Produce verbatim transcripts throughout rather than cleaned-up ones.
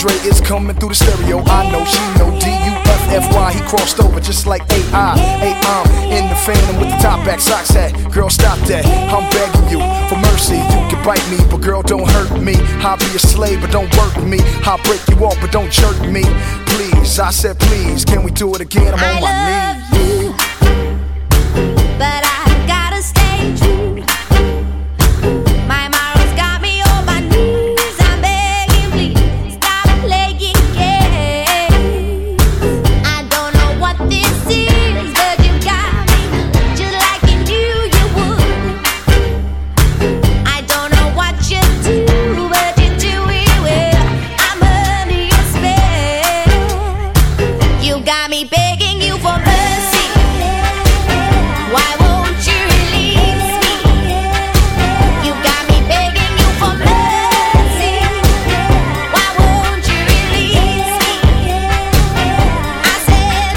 Dre is coming through the stereo. I know she know D U F F Y. He crossed over just like A I. Hey, I'm in the Phantom with the top back socks hat. Girl, stop that. I'm begging you for mercy. You can bite me, but girl, don't hurt me. I'll be a slave, but don't work me. I'll break you off, but don't jerk me. Please, I said please. Can we do it again? I'm on my knees. I love you, but I gotta stay true. My morals got me on my knees. I'm begging, please stop playing games. I don't know what this is, but you got me just like you knew you would. I don't know what you do, but you do it well. I'm under your spell. You got me begging you for mercy. Why won't you release me? You got me begging you for mercy. Why won't you release me? I said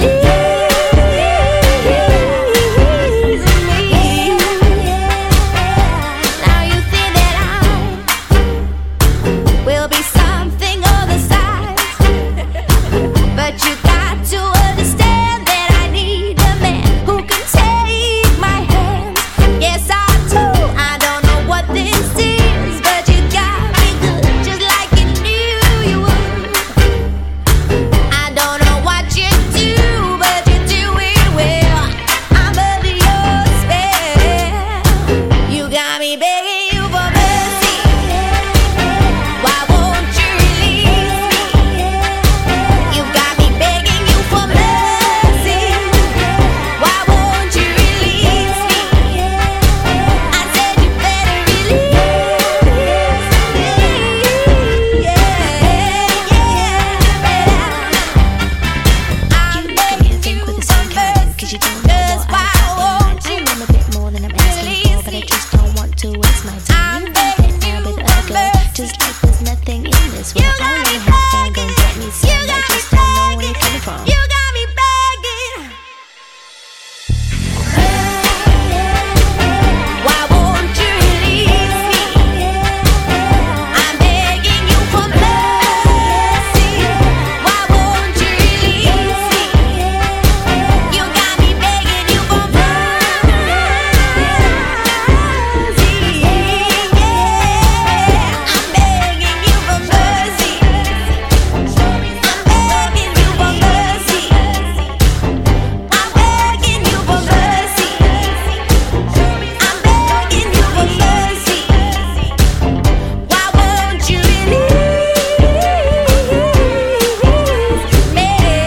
release me. Now you think that I will be something of the size, but you got to understand that I need a man who can take my hands. Yes, I do. I don't know what this is, but you got me good, just like you knew you would. I don't know what you do, but you do it well. I'm under your spell. You got me begging you for mercy. Why won't you release me? You got me begging you for mercy. Why won't you release me? I said you better release me. Yeah, yeah. I'm begging you for mercy. Cause you don't know Just what why I won't I you am a bit more than I'm asking for, but I just don't want to waste my time. I'm You begging think you with for other girl, mercy. just like there's nothing in this You world. got I me wanna have fun, gon' begging. get me You some. I got me just don't know where begging. you're coming from. You got me begging. Why won't you release me? I'm begging you for mercy. Why won't you release me? You got me begging you for mercy. Yeah, I'm begging you for mercy. I'm begging you for mercy. I'm begging you for mercy. I'm begging you for mercy. Why won't you release me?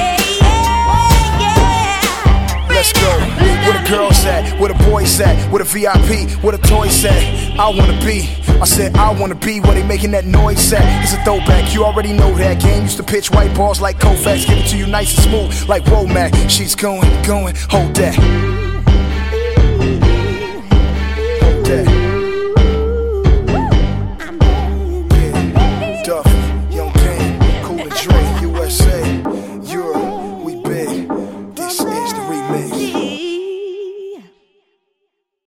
Yeah. Let's go. Where the girls at? Where the boys at? Where the V I P? Where the toys at? I wanna be. I said I wanna be where they making that noise at. It's a throwback, you already know that. Game used to pitch white balls like Koufax. Give it to you nice and smooth like Womack. She's going, going, hold that.